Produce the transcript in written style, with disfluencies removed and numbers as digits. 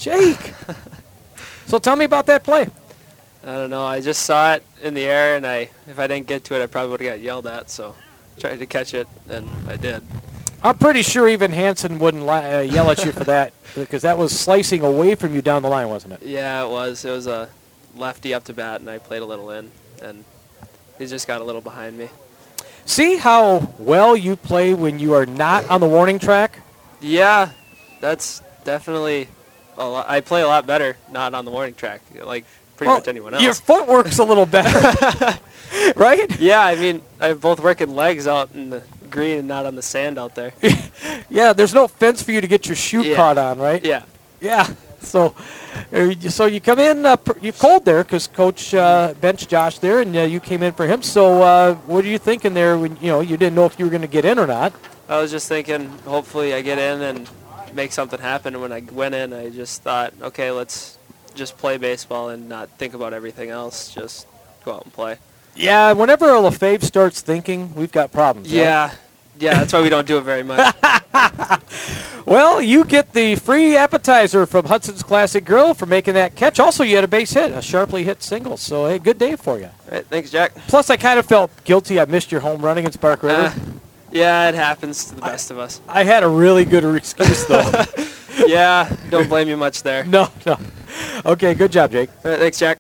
Jake. So tell me about that play. I don't know. I just saw it in the air, and if I didn't get to it, I probably would have got yelled at. So tried to catch it, and I did. I'm pretty sure even Hansen wouldn't yell at you for that because that was slicing away from you down the line, wasn't it? Yeah, it was. It was a lefty up to bat, and I played a little in, and he just got a little behind me. See how well you play when you are not on the warning track? Yeah, that's definitely a lot. I play a lot better not on the warning track, like pretty much anyone else. Your footwork's a little better, right? Yeah, I mean, I have both working legs out in the green and not on the sand out there. Yeah, there's no fence for you to get your shoe caught on, right? Yeah. Yeah. So you come in, you cold there because Coach benched Josh there, and you came in for him. So what are you thinking there when you didn't know if you were going to get in or not? I was just thinking, hopefully I get in and make something happen. And when I went in, I just thought, okay, let's just play baseball and not think about everything else. Just go out and play. Yeah, whenever a Lefebvre starts thinking, we've got problems. Yeah. Right? Yeah, that's why we don't do it very much. Well, you get the free appetizer from Hudson's Classic Grill for making that catch. Also, you had a base hit, a sharply hit single. So, hey, good day for you. All right, thanks, Jack. Plus, I kind of felt guilty. I missed your home run against Park River. Yeah, it happens to the best of us. I had a really good excuse, though. Yeah, don't blame you much there. No. Okay, good job, Jake. All right, thanks, Jack.